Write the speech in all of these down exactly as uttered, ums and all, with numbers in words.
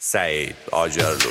سعید آجرلو.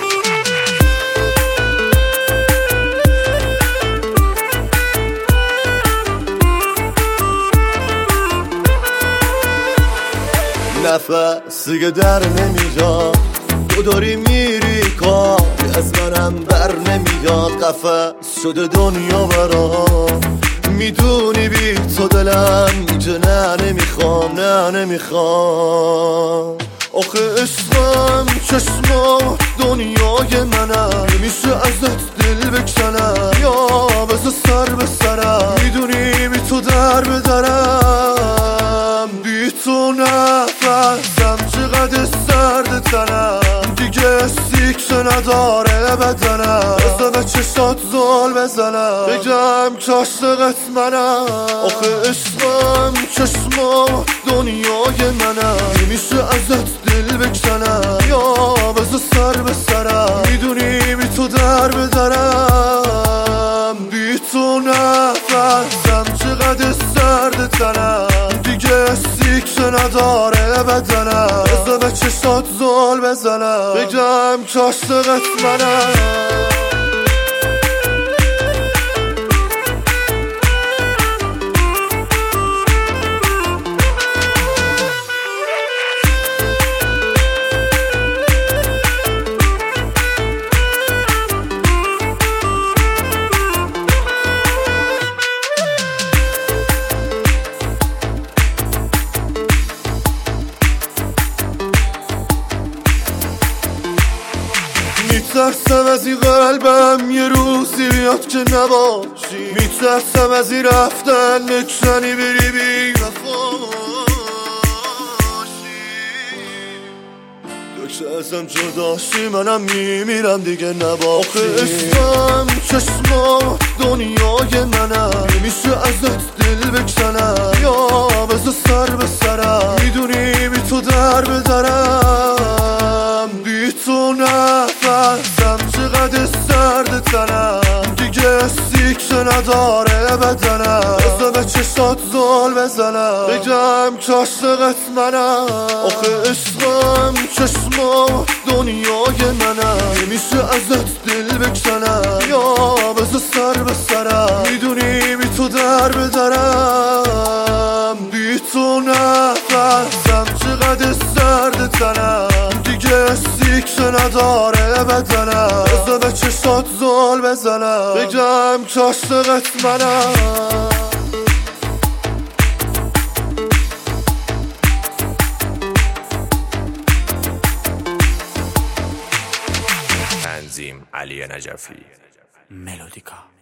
نفس دیگه در نمیاد، تو داری میری کار از منم بر نمیاد. قفس شده دنیا برام، میدونی بی تو دلم میگه نه نمیخوام، نه نمیخوام. آخه عشقم چشما دنیای منم، نمیشه ازت دل بکنم یا بذار سر به سرم. میدونی بی تو در بدرم، بی تو نفسم چقدر سرد تنم، دیگه سیکش نداره بدنم. بذار به چشات زل بزنم بگم که عاشقت منم. آخه عشقم چشما دنیای منم، نمیشه ازت دل بکنم یا بذار سر به سرم. میدونی بی تو در بدرم، بی تو نفسم چقدر سرد تنم، دیگه سیکش نداره بدنم. بذار به چشات زل بزنم بگم که عاشقت منم. میترسم از این قلبم یه روزی بیاد که نباشی، میترسم از این رفتن نکنی بری بی وفاشی. تو که ازم جداشی منم میمیرم دیگه نباشی. آخه عشقم چشما دنیای منم، نمیشه ازت دل بکنم یا بذار سر به سرم. میدونی بی تو در بدرم، بی تو نفسم چقدر سرد تنم، دیگه سیکش نداره بدنم. بذار به چشات زل بزنم بگم که عاشقت منم. آخه عشقم چشما دنیای منم، نمیشه ازت دل بکنم یا بذار سر به سرم. میدونی بی تو در بدرم، بی تو نفسم چقدر سرد تنم، دیگه سیکش نداره بدنم. بذار به چشات زل بزنم بگم که عاشقت منم. تنظیم علی نجفی. ملودیکا.